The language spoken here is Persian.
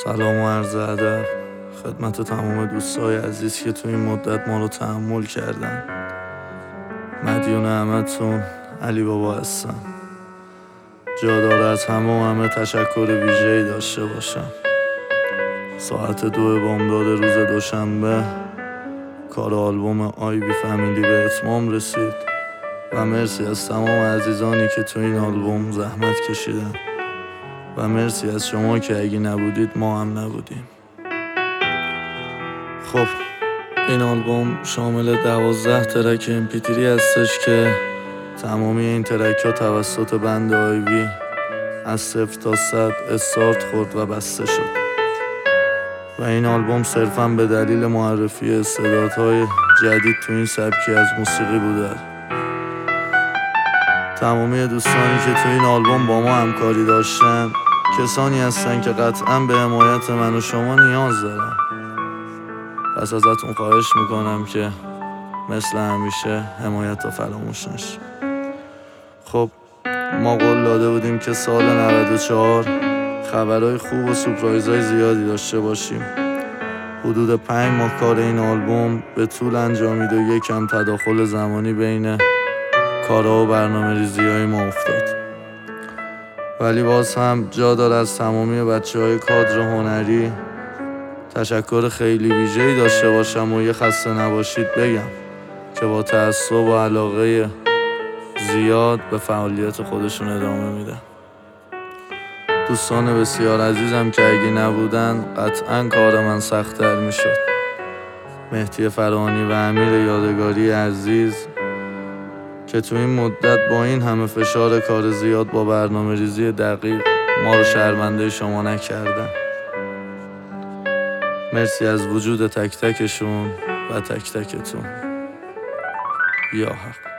سلام و عرض ادب خدمت تمام دوستای عزیز که تو این مدت ما رو تحمل کردن. مدیون همتون علی بابا هستم. جا داره از همه تشکر ویژه‌ای داشته باشم. ساعت 2 بامداد روز دوشنبه کار آلبوم آی بی فامیلی به اتمام رسید و مرسی از تمام عزیزانی که تو این آلبوم زحمت کشیدن و مرسی از شما که اگه نبودید ما هم نبودیم. خب این آلبوم شامل 12 ترک امپیتری هستش که تمامی این ترک ها توسط بند آی بی از 0 تا 100 استارت خورد و بسته شد و این آلبوم صرفاً به دلیل معرفی استعدادهای جدید تو این سبکی از موسیقی بوده. تمامی دوستانی که تو این آلبوم با ما همکاری داشتن کسانی هستن که قطعاً به حمایت من و شما نیاز دارن. پس ازتون خواهش میکنم که مثل همیشه حمایت رو فراموش نشه. خب ما قول داده بودیم که سال 94 خبرهای خوب و سورپرایزهای زیادی داشته باشیم. حدود 5 ماه کار این آلبوم به طول انجامید و یکم تداخل زمانی بین کارها و برنامه ریزی‌های ما افتاد، ولی باز هم جا داره از تمامی بچه‌های کادر هنری تشکر خیلی ویژه‌ای داشته باشم و یه خسته نباشید بگم که با تعصب و علاقه زیاد به فعالیت خودشون ادامه میده. دوستان بسیار عزیزم که اگه نبودن قطعاً کار من سخت‌تر میشد. مهدی فرانی و امیر یادگاری عزیز که تو این مدت با این همه فشار کار زیاد با برنامه ریزی دقیق ما رو شرمنده شما نکردن. مرسی از وجود تک تکشون و تک تکتون. یا حق.